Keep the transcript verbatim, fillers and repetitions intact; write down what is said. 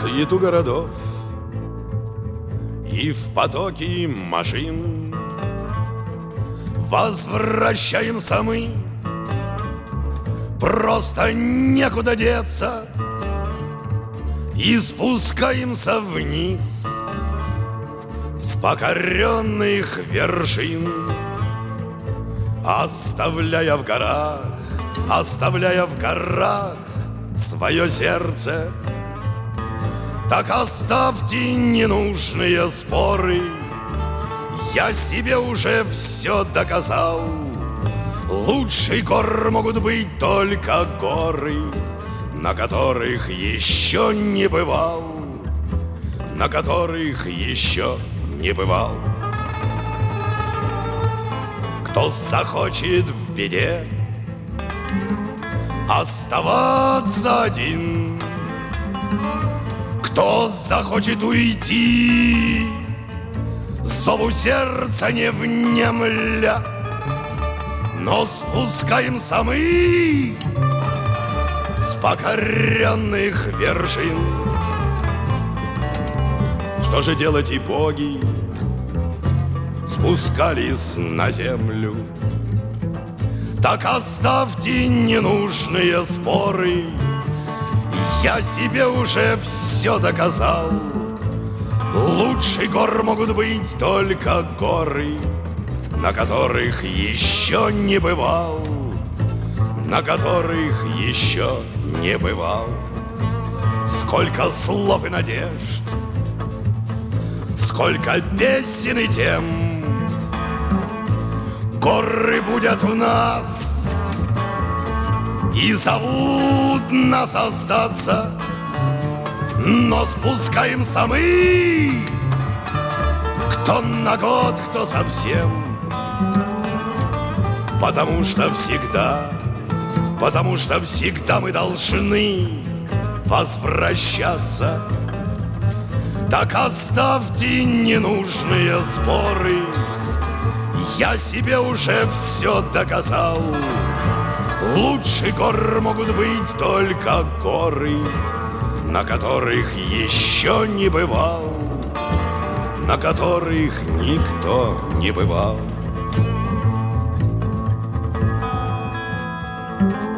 суету городов и в потоке машин возвращаемся мы. Просто некуда деться, и спускаемся вниз с покоренных вершин, оставляя в горах, оставляя в горах свое сердце. Так оставьте ненужные споры, я себе уже все доказал. Лучше гор могут быть только горы, на которых еще не бывал, на которых еще не бывал. Кто захочет в беде оставаться один, кто захочет уйти, зову сердца не внемля, но спускаемся мы с покоренных вершин. Что же делать, и боги спускались на землю? Так оставьте ненужные споры, я себе уже все доказал. Лучше гор могут быть только горы, на которых еще не бывал, на которых еще не бывал. Сколько слов и надежд, сколько песен и тем, горы будут у нас и зовут нас остаться, но спускаемся мы, кто на год, кто совсем, потому что всегда, потому что всегда мы должны возвращаться. Так оставьте ненужные споры, я себе уже все доказал. Лучше гор могут быть только горы, на которых еще не бывал, на которых никто не бывал.